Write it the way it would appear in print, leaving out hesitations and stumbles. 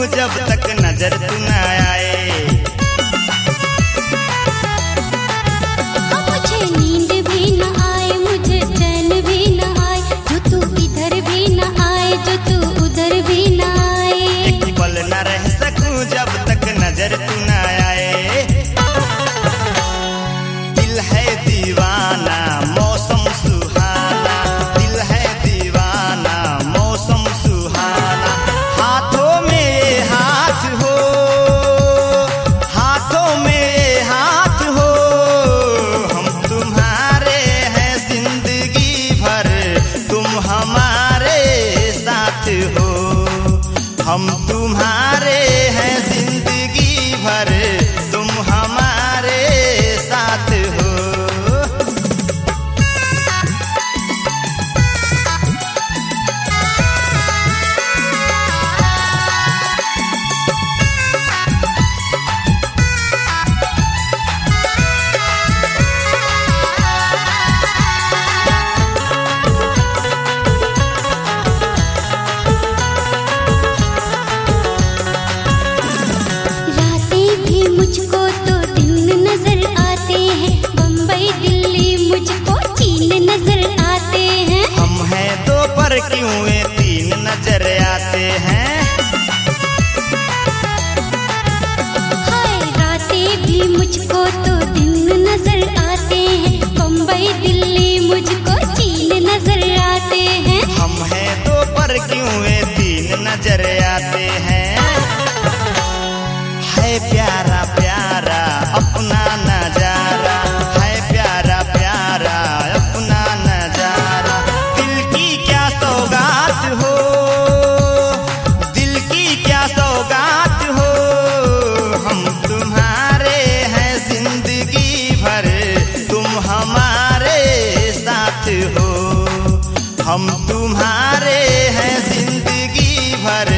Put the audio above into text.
जब तक नजर तू न आए। मुझे नींद भी न आए, मुझे चैन भी न आए, जो तू इधर भी न आए, जो तू उधर भी न आए। एक पल न रह सकूं जब तक नजर तू न आए। दिल है दीवाना मौसम सुहाना, दिल है दीवाना मौसम सुहाना। हाथों में ये हाथ हो, हाथों में ये हाथ हो, हम तुम्हारे हैं जिंदगी भर, तुम हमारे साथ हो। हम तुम्हारे हैं जिंदगी भर, तुम हमारे साथ हो। रातें भी मुझको तो दिन नजर आते हैं, बम्बई दिल्ली मुझको चीन नजर आते हैं। हम हैं दो पर क्यों ये तीन नजर आते हैं। हाय रातें भी मुझको तो दिन नजर आते हैं, बम्बई दिल्ली मुझको चीन नजर आते हैं। हम हैं दो पर क्यों ये तीन नजर आते हैं। है प्यारा प्यारा अपना नजारा, है प्यारा प्यारा अपना नजारा। दिल की क्या सौगात हो, दिल की क्या सौगात हो, हम तुम्हारे हैं जिंदगी भर, तुम हमारे साथ हो। हम तुम्हारे हैं जिंदगी भर,